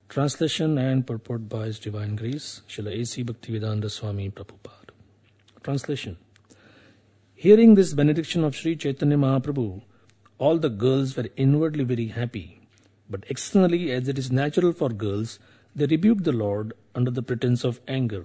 Translation and purport by His Divine Grace, Srila A.C. Bhaktivedanta Swami Prabhupada. Translation. Hearing this benediction of Sri Chaitanya Mahaprabhu, all the girls were inwardly very happy, but externally, as it is natural for girls, they rebuked the Lord under the pretense of anger.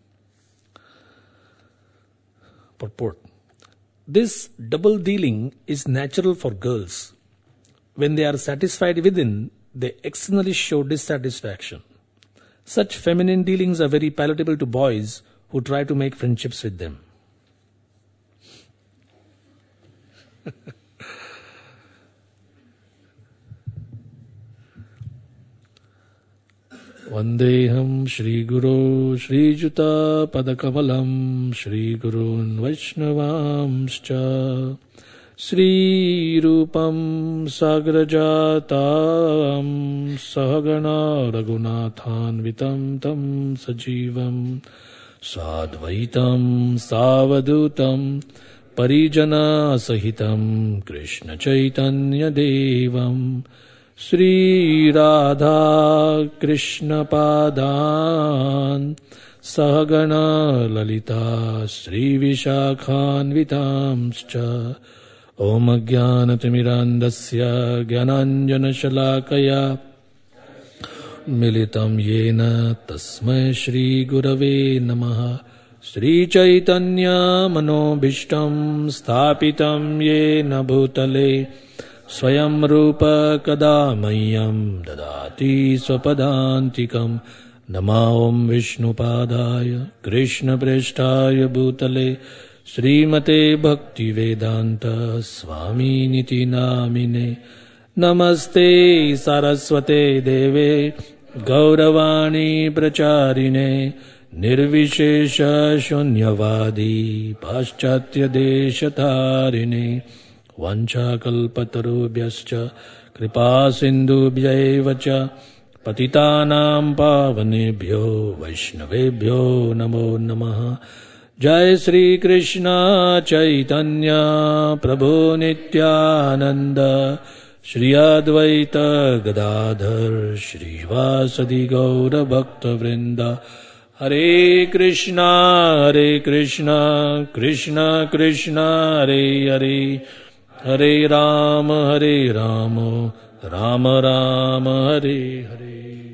Purport. This double dealing is natural for girls. When they are satisfied within, they externally show dissatisfaction. Such feminine dealings are very palatable to boys who try to make friendships with them. Vandeham Shri Guru Shri Juta Padakamalam Shri Gurun Vaishnavamscha Sri Rupam Sagrajatam Sahagana Raghunathan Vitam Tam Sajivam Sadvaitam Savadutam Parijana Sahitam Krishna Chaitanya Devam Sri Radha Krishna Padan Sahagana Lalita Sri Vishakhan Vitamscha Om Ajnanatimirandasya Gyananjana Shalakaya Militam Yena Tasmai Shri Gurave Namaha Sri Chaitanya Manobhishtam Sthapitam Yena Bhutale Swayam Rupa Kada Mayam Dadati Swapadantikam Nama Om Vishnu Padaya Krishna Preshtaya Bhutale Srimate Bhakti Vedanta Swami Niti Namine Namaste Saraswate Deve Gauravani Pracharine Nirvishesha Shunyavadi Paschatya Deshatarine Vancha kalpatarubhyascha kripa sindhubhyaevacha patitanam pavanebhyo vaishnavebhyo namo namaha. Jai Sri Krishna Chaitanya Prabhu Nityananda Shri Advaita Gadadhar Shri Vasadi Gaura Bhakta Vrinda. Hare Krishna Krishna Krishna Hare Hare Hare Rama Rama Rama Hare Hare.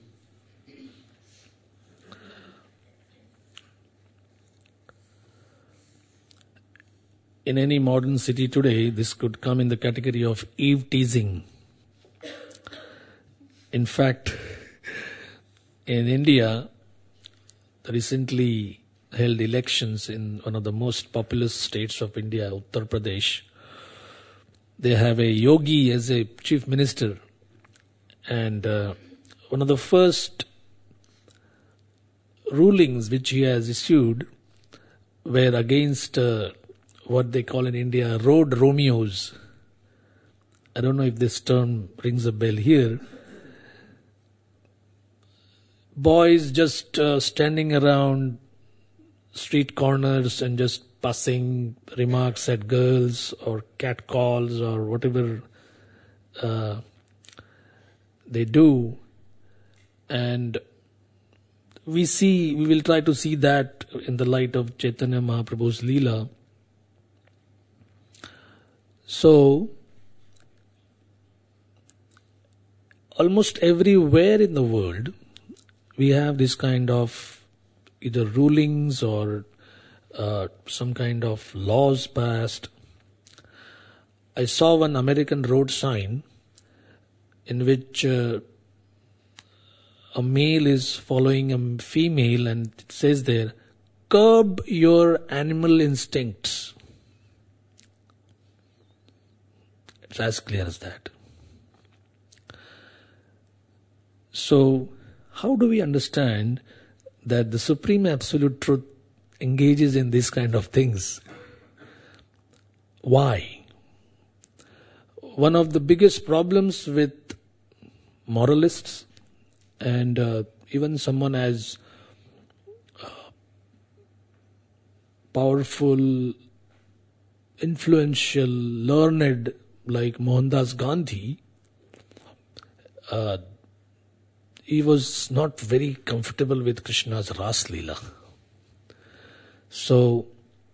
In any modern city today, this could come in the category of eve teasing. In fact, in India, the recently held elections in one of the most populous states of India, Uttar Pradesh, they have a yogi as a chief minister, and one of the first rulings which he has issued were against what they call in India road Romeos. I don't know if this term rings a bell here. Boys just standing around street corners and just passing remarks at girls or cat calls or whatever they do. And we will try to see that in the light of Chaitanya Mahaprabhu's Leela. So, almost everywhere in the world, we have this kind of either rulings or some kind of laws passed. I saw one American road sign in which a male is following a female, and it says there, curb your animal instincts. It's as clear as that. So, how do we understand that the Supreme Absolute Truth engages in these kind of things? Why? One of the biggest problems with moralists and even someone as powerful, influential, learned like Mohandas Gandhi, he was not very comfortable with Krishna's Ras Leela. So,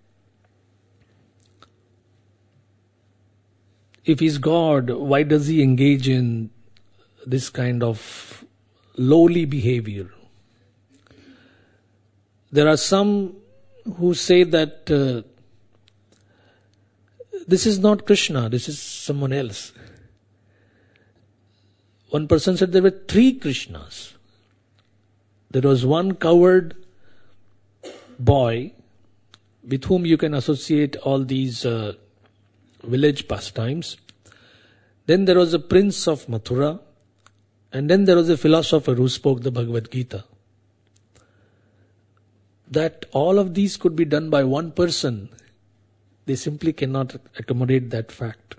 if he's God, why does he engage in this kind of lowly behavior? There are some who say that this is not Krishna, this is someone else. One person said there were 3 Krishnas. There was one coward boy with whom you can associate all these village pastimes. Then there was a prince of Mathura. And then there was a philosopher who spoke the Bhagavad Gita. That all of these could be done by one person, they simply cannot accommodate that fact.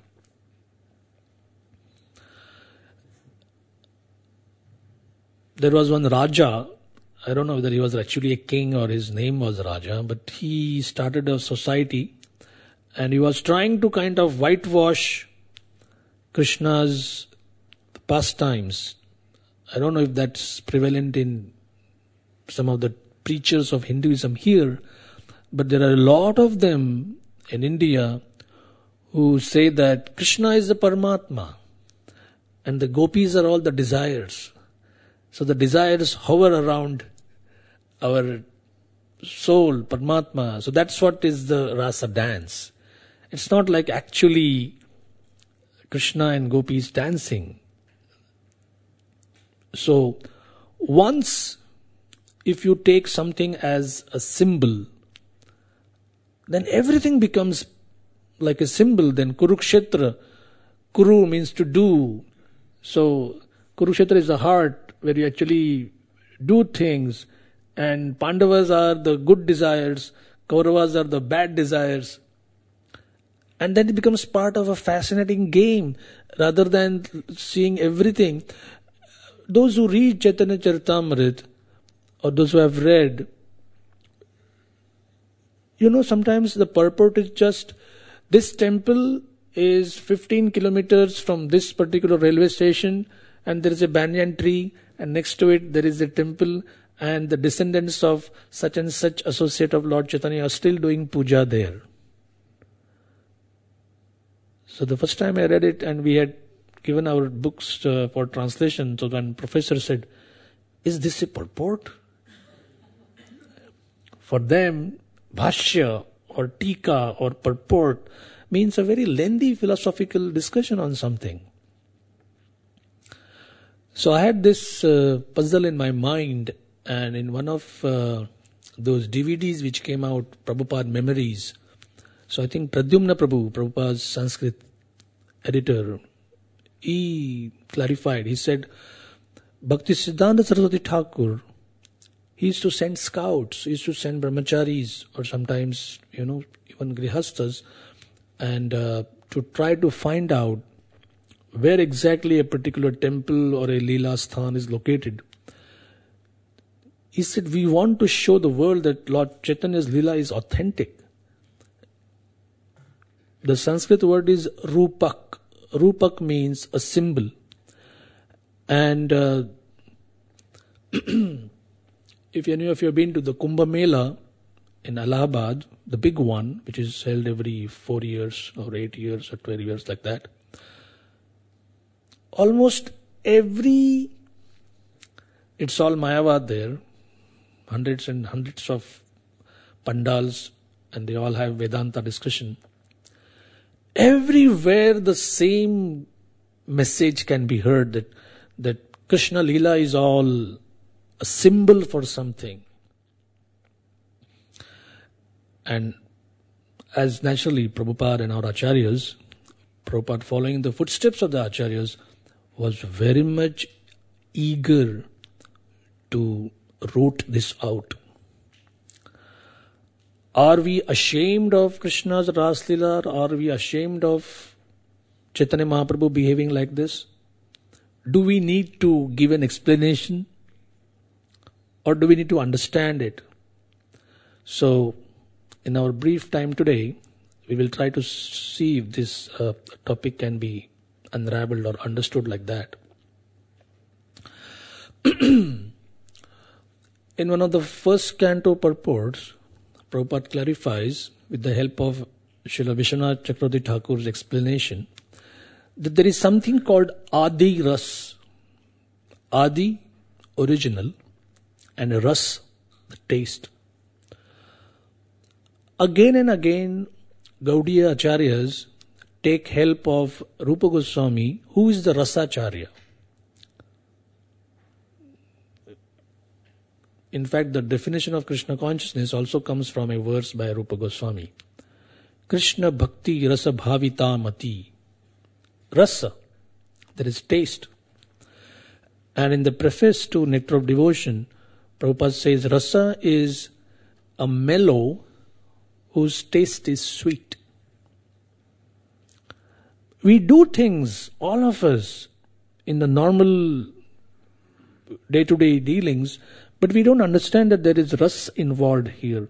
There was one Raja, I don't know whether he was actually a king or his name was Raja, but he started a society and he was trying to kind of whitewash Krishna's pastimes. I don't know if that's prevalent in some of the preachers of Hinduism here, but there are a lot of them in India who say that Krishna is the Paramatma and the gopis are all the desires. So the desires hover around our soul, Paramatma. So that's what is the rasa dance. It's not like actually Krishna and gopis dancing. So once if you take something as a symbol, then everything becomes like a symbol. Then Kurukshetra, Kuru means to do. So Kurukshetra is the heart where you actually do things, and Pandavas are the good desires, Kauravas are the bad desires. And then it becomes part of a fascinating game rather than seeing everything. Those who read Chaitanya Charitamrita or those who have read, sometimes the purport is just, this temple is 15 kilometers from this particular railway station and there is a banyan tree and next to it there is a temple and the descendants of such and such associate of Lord Chaitanya are still doing puja there. So the first time I read it and we had given our books for translation, so when professor said, is this a purport? For them, bhashya or tika or purport means a very lengthy philosophical discussion on something. So I had this puzzle in my mind, and in one of those DVDs which came out, Prabhupada Memories, so I think Pradyumna Prabhu, Prabhupada's Sanskrit editor, he clarified, he said, Bhakti Siddhanta Saraswati Thakur, he used to send scouts, he used to send brahmacharis or sometimes, even grihastas, and to try to find out where exactly a particular temple or a Leela Sthan is located. He said, we want to show the world that Lord Chaitanya's Leela is authentic. The Sanskrit word is rupak. Rupak means a symbol. And if any of you have been to the Kumbh Mela in Allahabad, the big one, which is held every 4 years or 8 years or 12 years like that, almost it's all Mayavad there, hundreds and hundreds of pandals, and they all have Vedanta discussion. Everywhere the same message can be heard that Krishna Leela is all a symbol for something. And as naturally Prabhupada and our Acharyas, Prabhupada following the footsteps of the Acharyas, was very much eager to root this out. Are we ashamed of Krishna's Ras Leela? Are we ashamed of Chaitanya Mahaprabhu behaving like this? Do we need to give an explanation? Or do we need to understand it? So, in our brief time today, we will try to see if this topic can be unraveled or understood like that. In one of the first canto purports, Prabhupada clarifies, with the help of Srila Vishwanath Chakravarti Thakur's explanation, that there is something called Adi Ras. Adi, original, and Ras, the taste. Again and again, Gaudiya Acharyas take help of Rupa Goswami, who is the Rasacharya. In fact, the definition of Krishna consciousness also comes from a verse by Rupa Goswami. Krishna Bhakti Rasa Bhavita Mati. Rasa, there is taste. And in the preface to Nectar of Devotion, Prabhupada says Rasa is a mellow whose taste is sweet. We do things, all of us, in the normal day-to-day dealings, but we don't understand that there is ras involved here.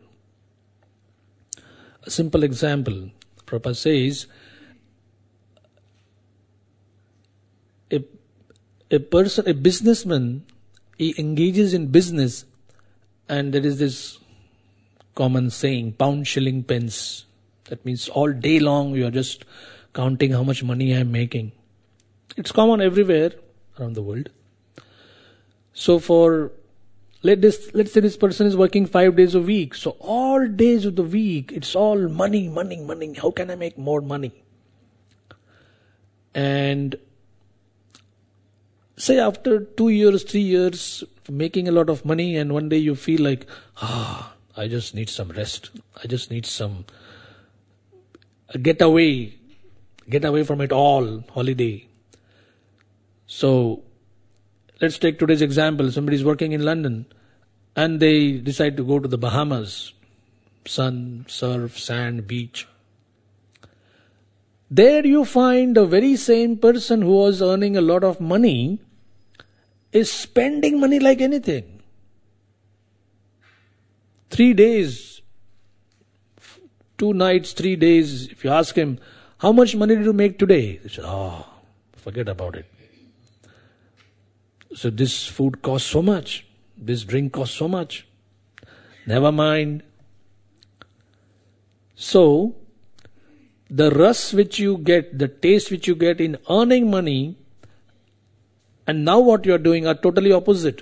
A simple example, Prabhupada says, a businessman, he engages in business, and there is this common saying, pound, shilling, pence. That means all day long you are just counting how much money I am making. It's common everywhere around the world. So let's say this person is working 5 days a week. So all days of the week, it's all money, money, money. How can I make more money? And say after 2 years, 3 years, making a lot of money, and one day you feel like, I just need some rest. I just need some get away from it all, holiday. So let's take today's example. Somebody is working in London and they decide to go to the Bahamas. Sun, surf, sand, beach. There you find the very same person who was earning a lot of money is spending money like anything. 3 days, 2 nights, 3 days, if you ask him, how much money did you make today? He said, forget about it. So this food costs so much, this drink costs so much. Never mind. So, the ras which you get, the taste which you get in earning money, and now what you are doing are totally opposite.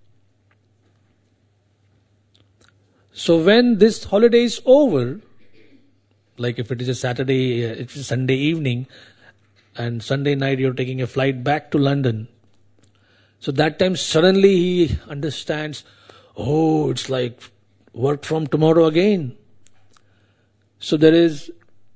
So when this holiday is over, like if it is a Saturday, it's a Sunday evening, and Sunday night you're taking a flight back to London. So that time suddenly he understands, it's like work from tomorrow again. So there is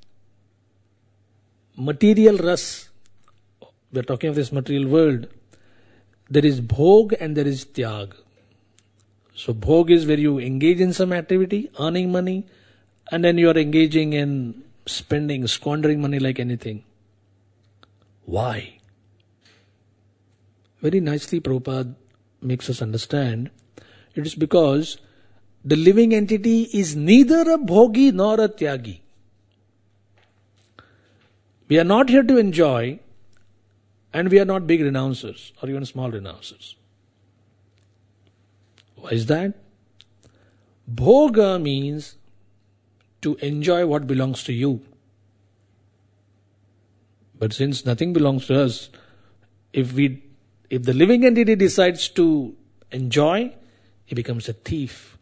material ras. We're talking of this material world. There is bhog and there is tyag. So bhog is where you engage in some activity, earning money, and then you are engaging in spending, squandering money like anything. Why? Very nicely Prabhupada makes us understand. It is because the living entity is neither a bhogi nor a tyagi. We are not here to enjoy, and we are not big renouncers or even small renouncers. Why is that? Bhoga means to enjoy what belongs to you. But since nothing belongs to us, if the living entity decides to enjoy, he becomes a thief.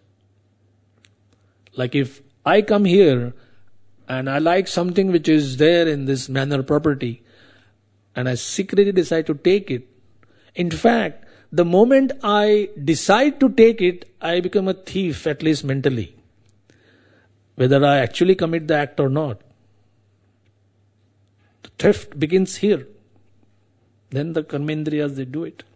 Like if I come here and I like something which is there in this manor property, and I secretly decide to take it. In fact, the moment I decide to take it, I become a thief, at least mentally. Whether I actually commit the act or not. The theft begins here. Then the karmendriyas, they do it.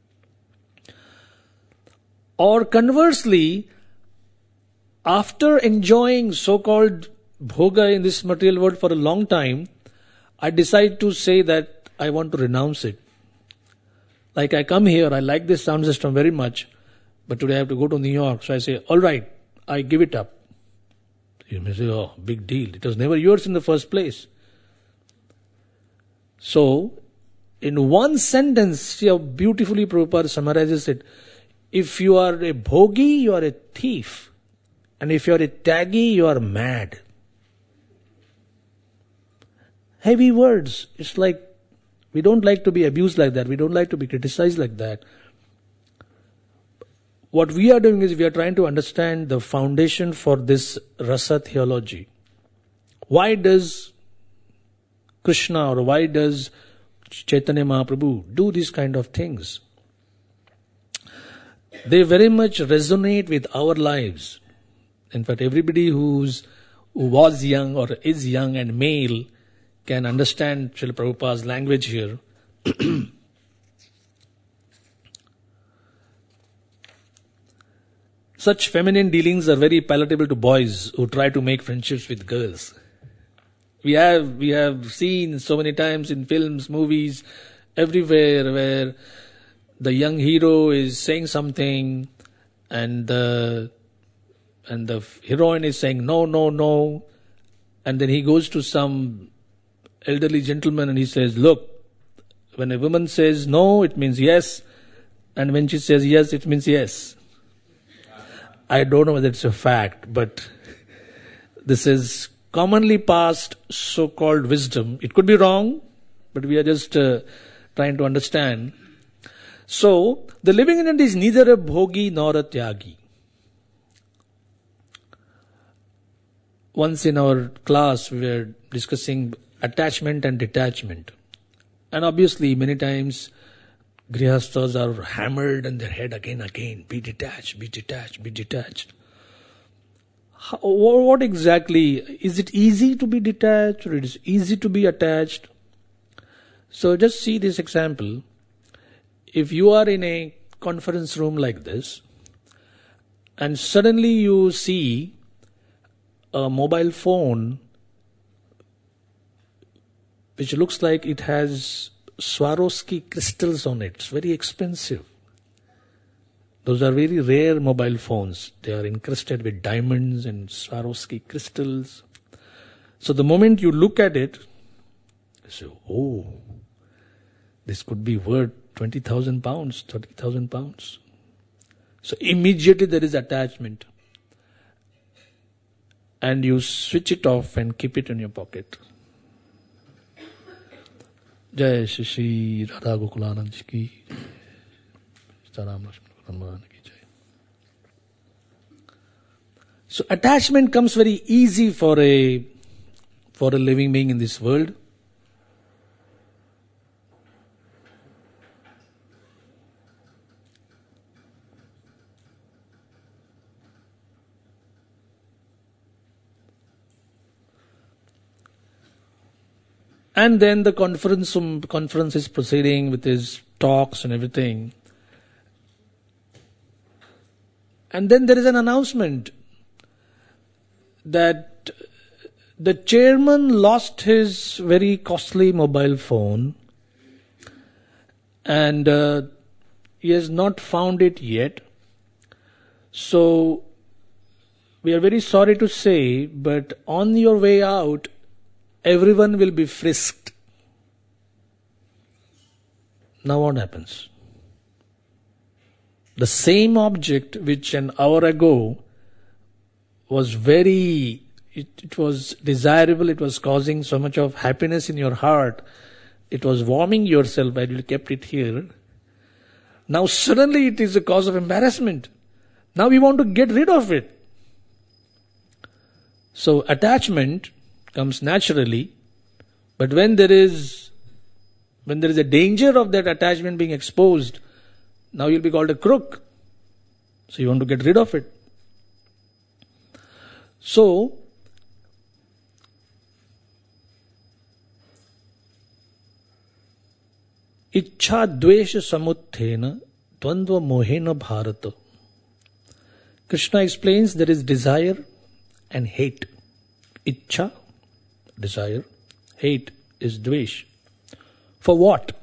Or conversely, after enjoying so-called bhoga in this material world for a long time, I decide to say that I want to renounce it. Like I come here, I like this sound system very much, but today I have to go to New York, so I say, all right, I give it up. You may say, big deal. It was never yours in the first place. So, In one sentence, see how beautifully Prabhupada summarizes it. If you are a bhogi, you are a thief. And if you are a taggy, you are mad. Heavy words. It's like, we don't like to be abused like that. We don't like to be criticized like that. What we are doing is we are trying to understand the foundation for this rasa theology. Why does Krishna or why does Chaitanya Mahaprabhu do these kind of things? They very much resonate with our lives. In fact, everybody who was young or is young and male can understand Srila Prabhupada's language here. Such feminine dealings are very palatable to boys who try to make friendships with girls. We have seen so many times in films, movies, everywhere where the young hero is saying something and the heroine is saying no, no, no, and then he goes to some elderly gentleman and he says, look, when a woman says no, it means yes, and when she says yes, it means yes. I don't know whether it's a fact, but this is commonly passed so-called wisdom. It could be wrong, but we are just trying to understand. So, the living in it is neither a bhogi nor a tyagi. Once in our class, we were discussing attachment and detachment. And obviously, many times, grihasthas are hammered on their head again. Be detached, be detached, be detached. What exactly? Is it easy to be detached or it is easy to be attached? So just see this example. If you are in a conference room like this and suddenly you see a mobile phone which looks like it has Swarovski crystals on it. It's very expensive. Those are very rare mobile phones. They are encrusted with diamonds and Swarovski crystals. So the moment you look at it, you say, oh, this could be worth 20,000 pounds, 30,000 pounds. So immediately there is attachment. And you switch it off and keep it in your pocket. Jai Shri Shri Radha Gokulanand Ji ki. Sitaram Lakshman Hanuman ki jai. So attachment comes very easy for a living being in this world. And then the conference is proceeding with his talks and everything. And then there is an announcement that the chairman lost his very costly mobile phone and he has not found it yet. So we are very sorry to say, but on your way out, everyone will be frisked. Now what happens? The same object which an hour ago was it was desirable, it was causing so much of happiness in your heart, it was warming yourself while you kept it here. Now suddenly it is a cause of embarrassment. Now we want to get rid of it. So attachment comes naturally, but when there is a danger of that attachment being exposed, now you'll be called a crook. So you want to get rid of it. So, Ichcha dvesha samuthena dvandva mohena bharata. Krishna explains there is desire and hate. Ichcha, desire. Hate is dvesh. For what?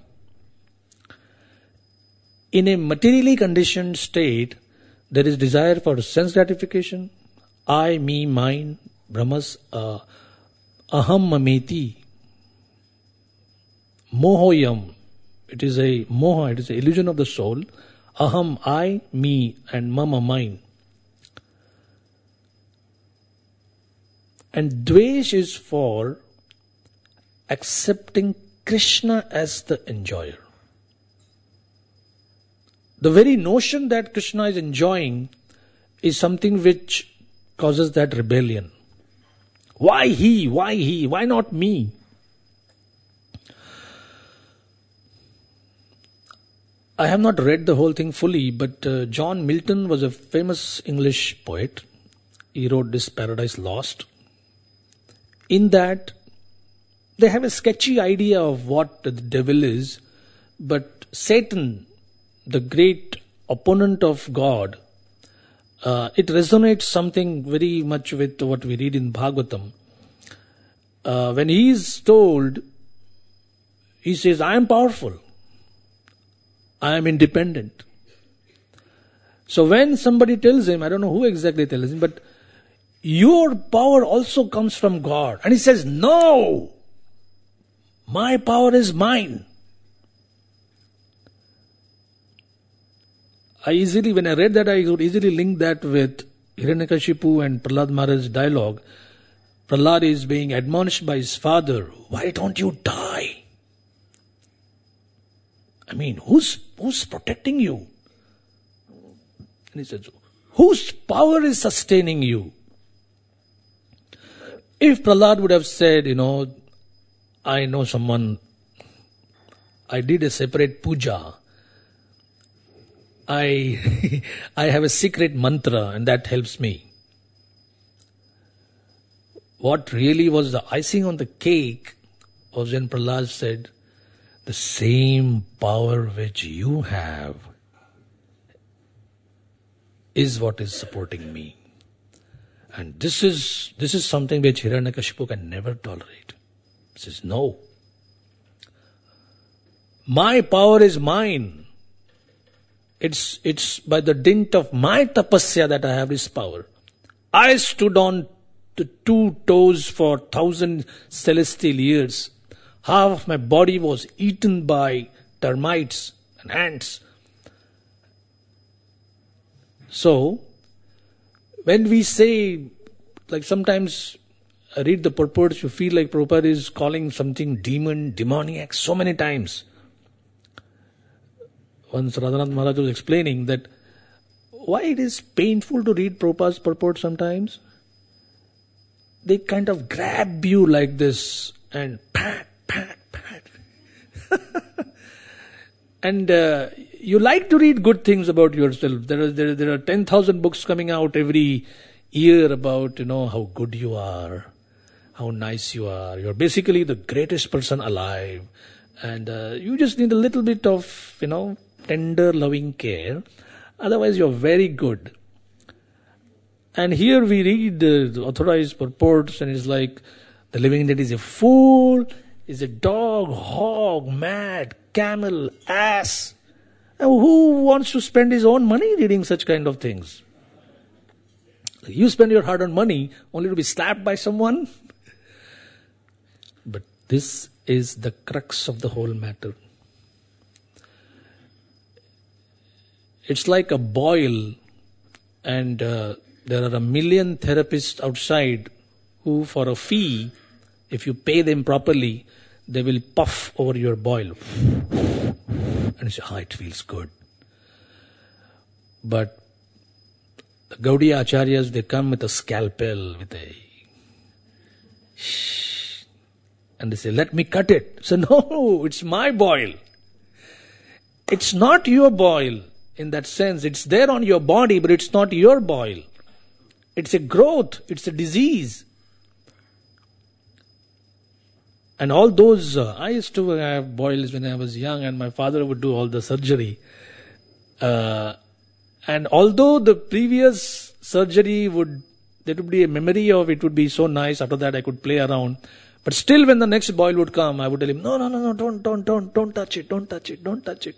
In a materially conditioned state, there is desire for sense gratification. I, me, mine, Brahmas, aham mameti, mohoyam. It is a moha, it is an illusion of the soul. Aham, I, me, and mama, mine. And dvesh is for accepting Krishna as the enjoyer. The very notion that Krishna is enjoying is something which causes that rebellion. Why he? Why he? Why not me? I have not read the whole thing fully, but John Milton was a famous English poet. He wrote this Paradise Lost. In that, they have a sketchy idea of what the devil is, but Satan, the great opponent of God, it resonates something very much with what we read in Bhagavatam. When he is told, he says, I am powerful. I am independent. So when somebody tells him, I don't know who exactly tells him, but your power also comes from God. And he says, no, my power is mine. When I read that, I could easily link that with Hiranyakashipu and Prahlad Maharaj's dialogue. Prahlad is being admonished by his father, why don't you die? I mean, who's protecting you? And he says, whose power is sustaining you? If Prahlad would have said, I know someone, I did a separate puja, I have a secret mantra and that helps me. What really was the icing on the cake was when Prahlad said, the same power which you have is what is supporting me. And this is something which Hiranyakashipu can never tolerate. He says, no. My power is mine. It's by the dint of my tapasya that I have this power. I stood on the 2 toes for 1,000 celestial years. Half of my body was eaten by termites and ants. So, when we say, like sometimes I read the purports, you feel like Prabhupada is calling something demoniac so many times. Once Radhanath Maharaj was explaining that why it is painful to read Prabhupada's purport sometimes. They kind of grab you like this and pat. And you like to read good things about yourself. There are 10,000 books coming out every year about, how good you are, how nice you are. You're basically the greatest person alive. And you just need a little bit of, tender, loving care. Otherwise, you're very good. And here we read the authorized purports and it's like, the living entity is a fool, is a dog, hog, mad, camel, ass. Now, who wants to spend his own money reading such kind of things? You spend your hard-earned money only to be slapped by someone? But this is the crux of the whole matter. It's like a boil, and there are a million therapists outside who, for a fee, if you pay them properly, they will puff over your boil. And you say, it feels good. But the Gaudiya Acharyas, they come with a scalpel, with a and they say, let me cut it. So no, it's my boil. It's not your boil in that sense. It's there on your body, but it's not your boil. It's a growth, it's a disease. And all those, I used to have boils when I was young and my father would do all the surgery. And although the previous surgery there would be a memory of it would be so nice, after that I could play around. But still when the next boil would come, I would tell him, no, don't touch it.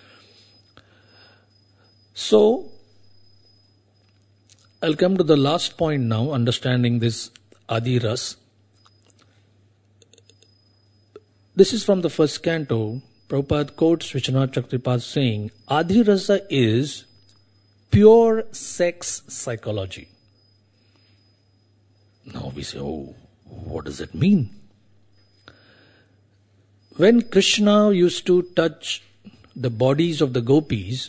So, I'll come to the last point now, understanding this Adi Ras. This is from the first canto, Prabhupada quotes Vishwanath Chakravarti saying, Adhi Rasa is pure sex psychology. Now we say, oh, what does it mean? When Krishna used to touch the bodies of the gopis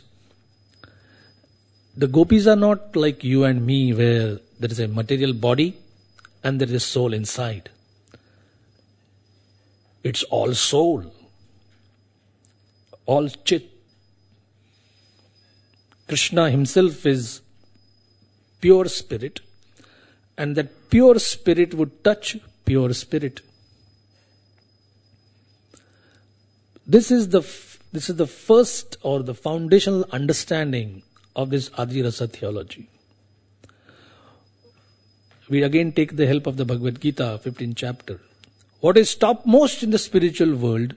are not like you and me where there is a material body and there is a soul inside. It's all soul, all chit. Krishna himself is pure spirit, and that pure spirit would touch pure spirit. This is the first or the foundational understanding of this Adi Rasa theology. We again take the help of the Bhagavad Gita, 15th chapter. What is topmost in the spiritual world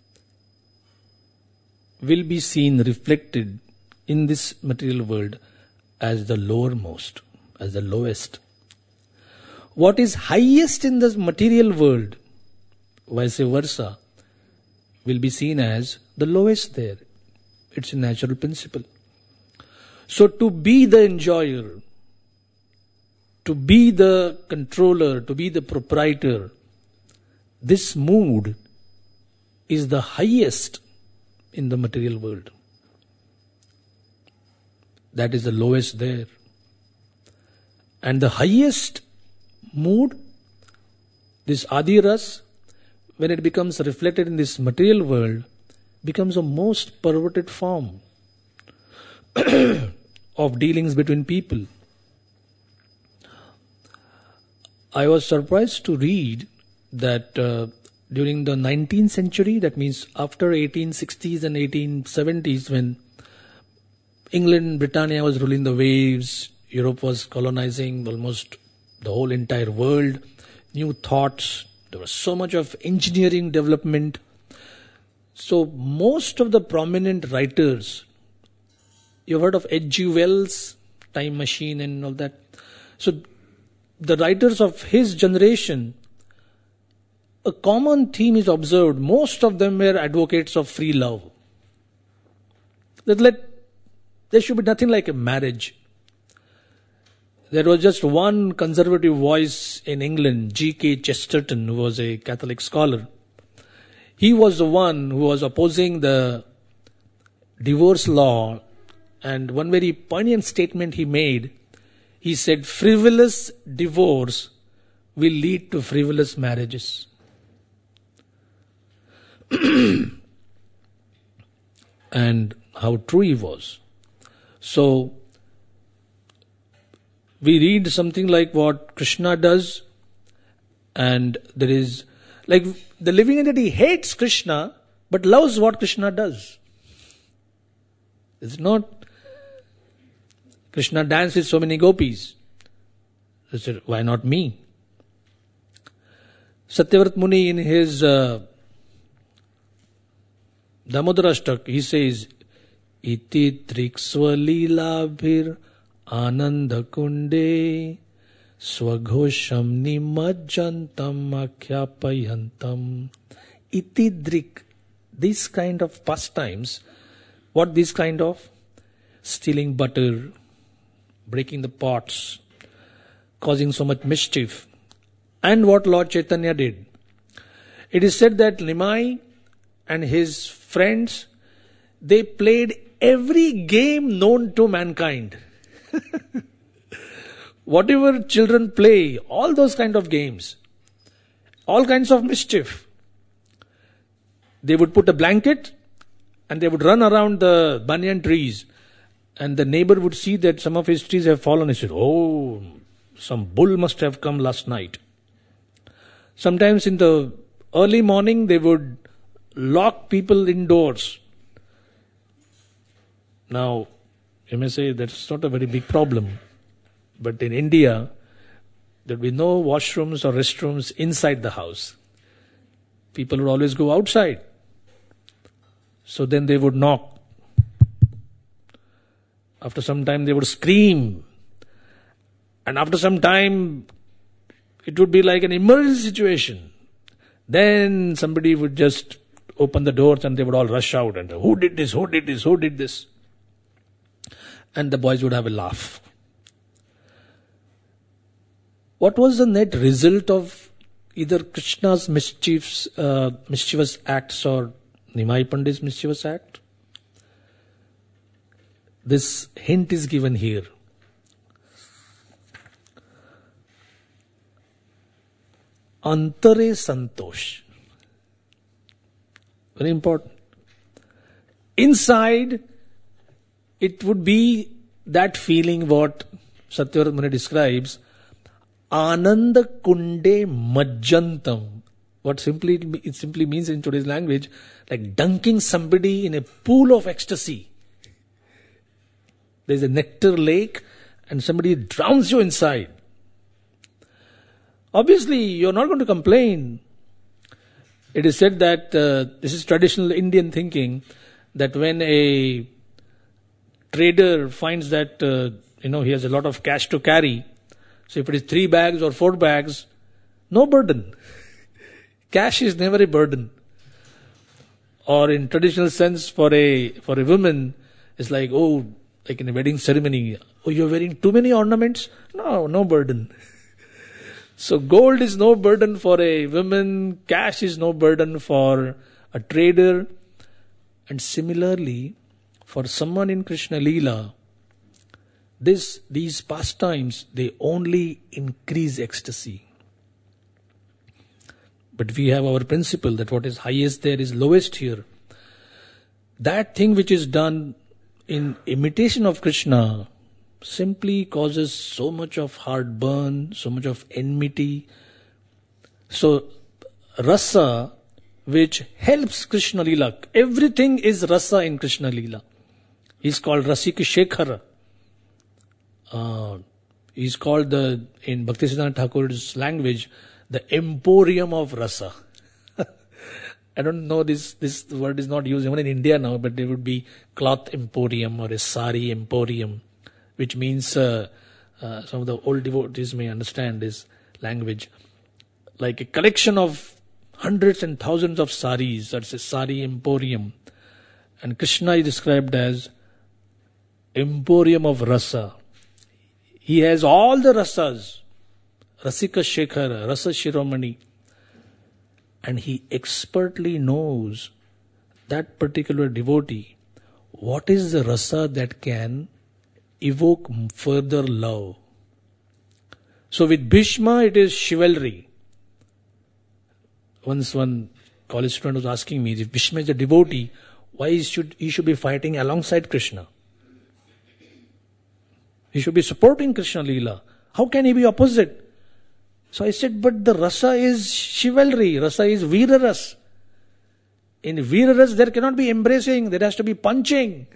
will be seen reflected in this material world as the lowermost, as the lowest. What is highest in the material world, vice versa, will be seen as the lowest there. It's a natural principle. So to be the enjoyer, to be the controller, to be the proprietor, this mood is the highest in the material world. That is the lowest there. And the highest mood, this Adi Ras, when it becomes reflected in this material world, becomes a most perverted form of dealings between people. I was surprised to read that during the 19th century, that means after 1860s and 1870s, when England, Britannia was ruling the waves, Europe was colonizing almost the whole entire world, new thoughts, there was so much of engineering development. So most of the prominent writers, you've heard of H.G. Wells, Time Machine and all that. So the writers of his generation, a common theme is observed. Most of them were advocates of free love. There should be nothing like a marriage. There was just one conservative voice in England, G.K. Chesterton, who was a Catholic scholar. He was the one who was opposing the divorce law, and one very poignant statement he made, he said, frivolous divorce will lead to frivolous marriages. And how true he was. So, we read something like what Krishna does, and there is, like the living entity hates Krishna, but loves what Krishna does. It's not, Krishna danced with so many gopis. They said, why not me? Satyavrat Muni in his Damodarashtak, he says, Iti triksva leelabhir ananda kunde swaghosham nimajjantam akhyapayantam. Iti drik. These kind of pastimes, what these kind of? Stealing butter, breaking the pots, causing so much mischief. And what Lord Chaitanya did. It is said that Nimai and his friends, they played every game known to mankind. Whatever children play, all those kind of games, all kinds of mischief. They would put a blanket and they would run around the banyan trees, and the neighbor would see that some of his trees have fallen. He said, oh, some bull must have come last night. Sometimes in the early morning they would lock people indoors. Now, you may say that's not a very big problem. But in India, there would be no washrooms or restrooms inside the house. People would always go outside. So then they would knock. After some time they would scream. And after some time, it would be like an emergency situation. Then somebody would just open the doors and they would all rush out and who did this, who did this, who did this? And the boys would have a laugh. What was the net result of either Krishna's mischievous acts or Nimai Pandit's mischievous act? This hint is given here. Antare Santosh. Very important. Inside, it would be that feeling what Satyavrat Muni describes, Ananda Kunde Majjantam. What it simply means in today's language, like dunking somebody in a pool of ecstasy. There's a nectar lake and somebody drowns you inside. Obviously, you're not going to complain. It is said that this is traditional Indian thinking, that when a trader finds that he has a lot of cash to carry, so if it is 3 bags or 4 bags, no burden. Cash is never a burden. Or in traditional sense, for a woman, it's like, like in a wedding ceremony, you're wearing too many ornaments? No burden. So gold is no burden for a woman, cash is no burden for a trader. And similarly, for someone in Krishna Leela, these pastimes, they only increase ecstasy. But we have our principle that what is highest there is lowest here. That thing which is done in imitation of Krishna simply causes so much of heartburn, so much of enmity. So, rasa, which helps Krishna Leela. Everything is rasa in Krishna Leela. He's called Rasika Shekhara. He's called in Bhaktisiddhanta Thakur's language, the emporium of rasa. I don't know, this word is not used even in India now, but there would be cloth emporium or a sari emporium, which means some of the old devotees may understand this language. Like a collection of hundreds and thousands of saris, that's a sari emporium. And Krishna is described as emporium of rasa. He has all the rasas, Rasika Shekhara, Rasa Shiromani. And he expertly knows that particular devotee, what is the rasa that can evoke further love. So with Bhishma, it is chivalry. Once one college student was asking me, if Bhishma is a devotee, why he should be fighting alongside Krishna? He should be supporting Krishna Leela. How can he be opposite? So I said, but the rasa is chivalry, rasa is Veeraras. In Veeraras, there cannot be embracing, there has to be punching.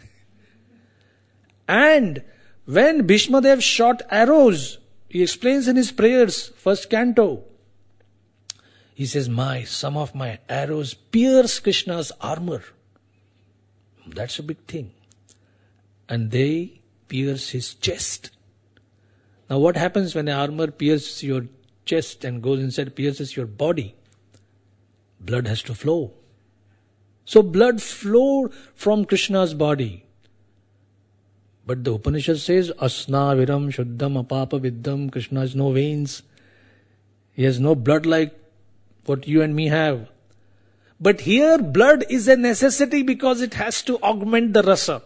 And when Bhishma Dev shot arrows, he explains in his prayers, first canto, he says, some of my arrows pierce Krishna's armor. That's a big thing. And they pierce his chest. Now what happens when an armor pierces your chest and goes inside, pierces your body? Blood has to flow. So blood flowed from Krishna's body. But the Upanishad says, Asna viram shuddham apapa viddham. Krishna has no veins. He has no blood like what you and me have. But here blood is a necessity because it has to augment the rasa.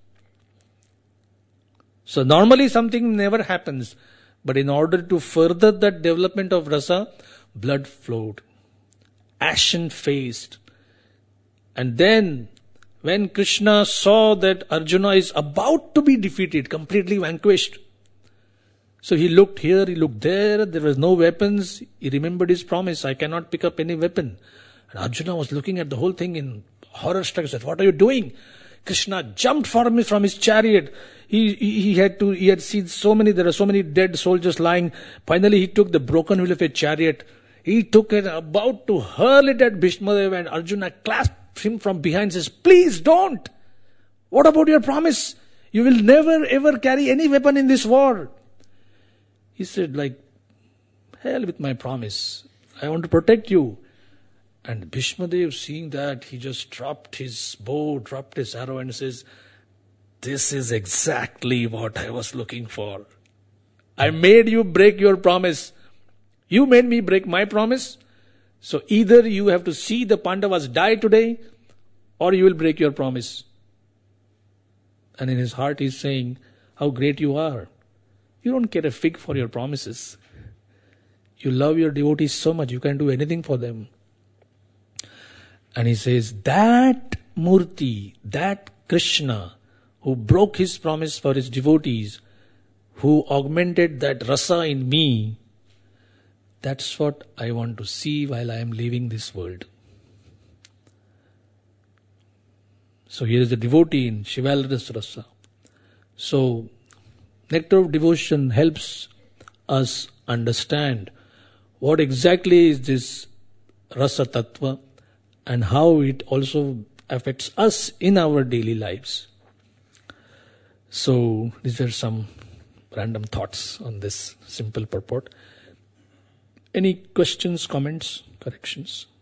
So normally something never happens. But in order to further that development of rasa, blood flowed. Ashen-faced. And then, when Krishna saw that Arjuna is about to be defeated, completely vanquished, so he looked here, he looked there was no weapons. He remembered his promise, I cannot pick up any weapon. And Arjuna was looking at the whole thing in horror-struck. He said, what are you doing? Krishna jumped from his chariot. He had seen there are so many dead soldiers lying. Finally, he took the broken wheel of a chariot. He took it, about to hurl it at Bhishmadeva, and Arjuna clasped him from behind, says, please don't. What about your promise? You will never ever carry any weapon in this war. He said, hell with my promise. I want to protect you. And Bhishmadev, seeing that, he just dropped his bow, dropped his arrow and says, this is exactly what I was looking for. I made you break your promise. You made me break my promise. So either you have to see the Pandavas die today, or you will break your promise. And in his heart he's saying, how great you are. You don't care a fig for your promises. You love your devotees so much, you can do anything for them. And he says, that Murti, that Krishna, who broke his promise for his devotees, who augmented that rasa in me, that's what I want to see while I am leaving this world. So here is the devotee in chivalrous rasa. So, nectar of devotion helps us understand what exactly is this rasa tattva and how it also affects us in our daily lives. So, these are some random thoughts on this simple purport. Any questions, comments, corrections?